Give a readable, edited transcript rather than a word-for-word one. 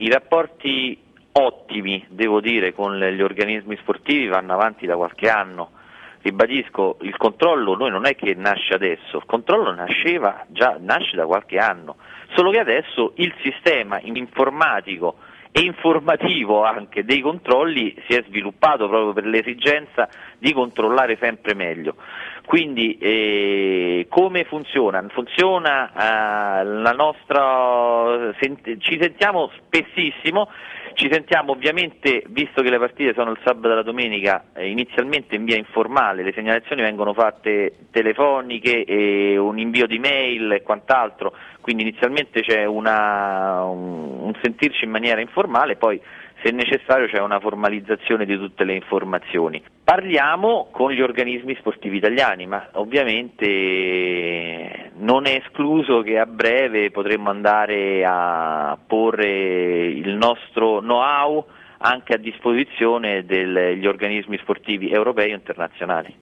I rapporti ottimi, devo dire, con gli organismi sportivi vanno avanti da qualche anno. Ribadisco, il controllo noi non è che nasce adesso, il controllo nasce da qualche anno, solo che adesso il sistema informatico e informativo anche dei controlli si è sviluppato proprio per l'esigenza di controllare sempre meglio. Quindi come funziona? Funziona ci sentiamo spessissimo, ci sentiamo ovviamente, visto che le partite sono il sabato e la domenica, inizialmente in via informale, le segnalazioni vengono fatte telefoniche, un invio di mail e quant'altro, quindi inizialmente c'è un sentirci in maniera informale, poi se necessario c'è una formalizzazione di tutte le informazioni. Parliamo con gli organismi sportivi italiani, ma ovviamente non è escluso che a breve potremmo andare a porre il nostro know-how anche a disposizione degli organismi sportivi europei e internazionali.